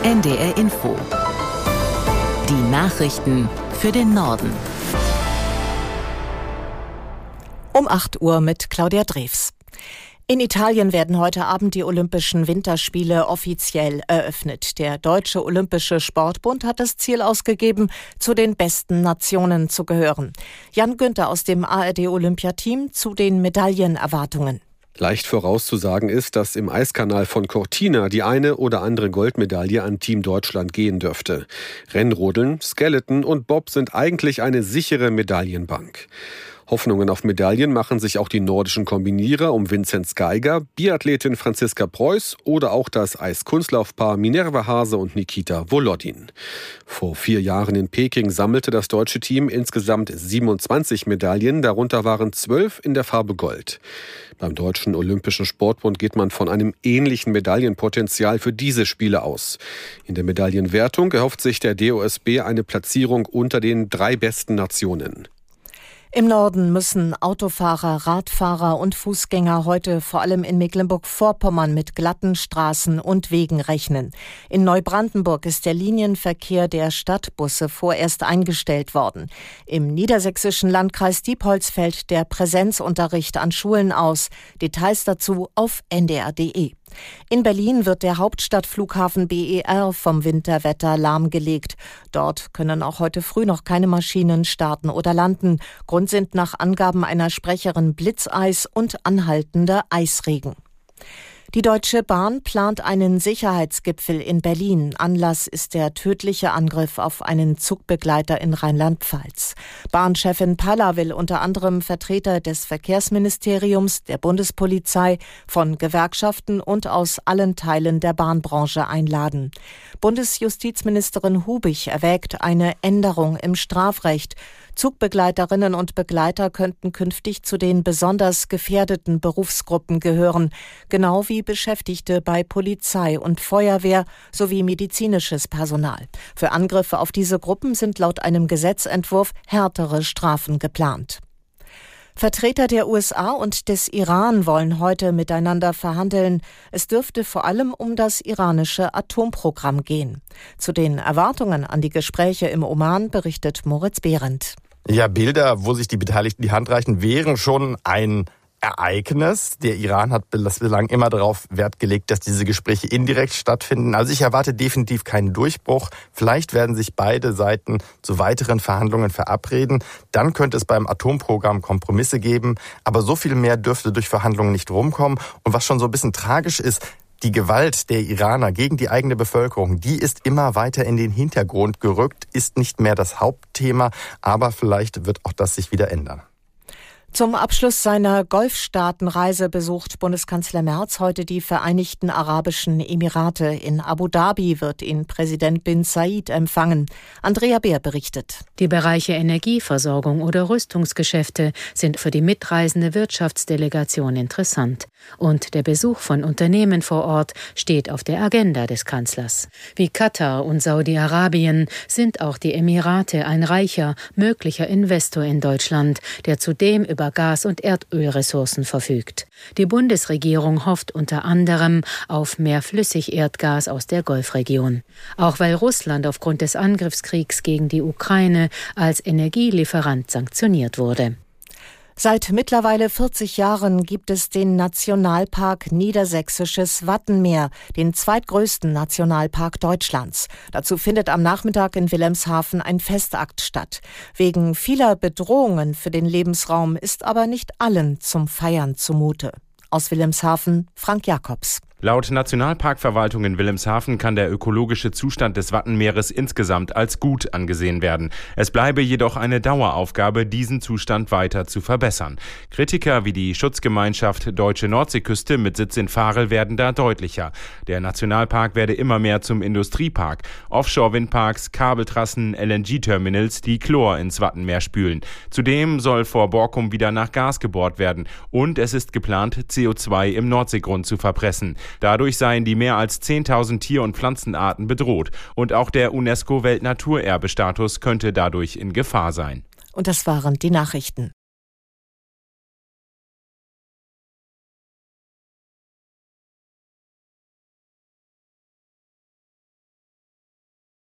NDR Info. Die Nachrichten für den Norden. Um 8 Uhr mit Claudia Drews. In Italien werden heute Abend die Olympischen Winterspiele offiziell eröffnet. Der Deutsche Olympische Sportbund hat das Ziel ausgegeben, zu den besten Nationen zu gehören. Jan Günther aus dem ARD-Olympiateam zu den Medaillenerwartungen. Leicht vorauszusagen ist, dass im Eiskanal von Cortina die eine oder andere Goldmedaille an Team Deutschland gehen dürfte. Rennrodeln, Skeleton und Bob sind eigentlich eine sichere Medaillenbank. Hoffnungen auf Medaillen machen sich auch die nordischen Kombinierer um Vinzenz Geiger, Biathletin Franziska Preuß oder auch das Eiskunstlaufpaar Minerva Hase und Nikita Volodin. Vor 4 Jahren in Peking sammelte das deutsche Team insgesamt 27 Medaillen, darunter waren 12 in der Farbe Gold. Beim Deutschen Olympischen Sportbund geht man von einem ähnlichen Medaillenpotenzial für diese Spiele aus. In der Medaillenwertung erhofft sich der DOSB eine Platzierung unter den 3 besten Nationen. Im Norden müssen Autofahrer, Radfahrer und Fußgänger heute vor allem in Mecklenburg-Vorpommern mit glatten Straßen und Wegen rechnen. In Neubrandenburg ist der Linienverkehr der Stadtbusse vorerst eingestellt worden. Im niedersächsischen Landkreis Diepholz fällt der Präsenzunterricht an Schulen aus. Details dazu auf ndr.de. In Berlin wird der Hauptstadtflughafen BER vom Winterwetter lahmgelegt. Dort können auch heute früh noch keine Maschinen starten oder landen. Grund sind nach Angaben einer Sprecherin Blitzeis und anhaltender Eisregen. Die Deutsche Bahn plant einen Sicherheitsgipfel in Berlin. Anlass ist der tödliche Angriff auf einen Zugbegleiter in Rheinland-Pfalz. Bahnchefin Paller will unter anderem Vertreter des Verkehrsministeriums, der Bundespolizei, von Gewerkschaften und aus allen Teilen der Bahnbranche einladen. Bundesjustizministerin Hubig erwägt eine Änderung im Strafrecht. Zugbegleiterinnen und Begleiter könnten künftig zu den besonders gefährdeten Berufsgruppen gehören, genau wie Beschäftigte bei Polizei und Feuerwehr sowie medizinisches Personal. Für Angriffe auf diese Gruppen sind laut einem Gesetzentwurf härtere Strafen geplant. Vertreter der USA und des Iran wollen heute miteinander verhandeln. Es dürfte vor allem um das iranische Atomprogramm gehen. Zu den Erwartungen an die Gespräche im Oman berichtet Moritz Behrendt. Ja, Bilder, wo sich die Beteiligten die Hand reichen, wären schon ein Ereignis. Der Iran hat bislang immer darauf Wert gelegt, dass diese Gespräche indirekt stattfinden. Also ich erwarte definitiv keinen Durchbruch. Vielleicht werden sich beide Seiten zu weiteren Verhandlungen verabreden. Dann könnte es beim Atomprogramm Kompromisse geben. Aber so viel mehr dürfte durch Verhandlungen nicht rumkommen. Und was schon so ein bisschen tragisch ist, die Gewalt der Iraner gegen die eigene Bevölkerung, die ist immer weiter in den Hintergrund gerückt, ist nicht mehr das Hauptthema. Aber vielleicht wird auch das sich wieder ändern. Zum Abschluss seiner Golfstaatenreise besucht Bundeskanzler Merz heute die Vereinigten Arabischen Emirate. In Abu Dhabi wird ihn Präsident bin Zayed empfangen. Andrea Beer berichtet. Die Bereiche Energieversorgung oder Rüstungsgeschäfte sind für die mitreisende Wirtschaftsdelegation interessant. Und der Besuch von Unternehmen vor Ort steht auf der Agenda des Kanzlers. Wie Katar und Saudi-Arabien sind auch die Emirate ein reicher, möglicher Investor in Deutschland, der zudem über Gas- und Erdölressourcen verfügt. Die Bundesregierung hofft unter anderem auf mehr Flüssigerdgas aus der Golfregion. Auch weil Russland aufgrund des Angriffskriegs gegen die Ukraine als Energielieferant sanktioniert wurde. Seit mittlerweile 40 Jahren gibt es den Nationalpark Niedersächsisches Wattenmeer, den zweitgrößten Nationalpark Deutschlands. Dazu findet am Nachmittag in Wilhelmshaven ein Festakt statt. Wegen vieler Bedrohungen für den Lebensraum ist aber nicht allen zum Feiern zumute. Aus Wilhelmshaven, Frank Jakobs. Laut Nationalparkverwaltung in Wilhelmshaven kann der ökologische Zustand des Wattenmeeres insgesamt als gut angesehen werden. Es bleibe jedoch eine Daueraufgabe, diesen Zustand weiter zu verbessern. Kritiker wie die Schutzgemeinschaft Deutsche Nordseeküste mit Sitz in Varel werden da deutlicher. Der Nationalpark werde immer mehr zum Industriepark. Offshore-Windparks, Kabeltrassen, LNG-Terminals, die Chlor ins Wattenmeer spülen. Zudem soll vor Borkum wieder nach Gas gebohrt werden. Und es ist geplant, CO2 im Nordseegrund zu verpressen. Dadurch seien die mehr als 10.000 Tier- und Pflanzenarten bedroht. Und auch der UNESCO-Weltnaturerbe-Status könnte dadurch in Gefahr sein. Und das waren die Nachrichten.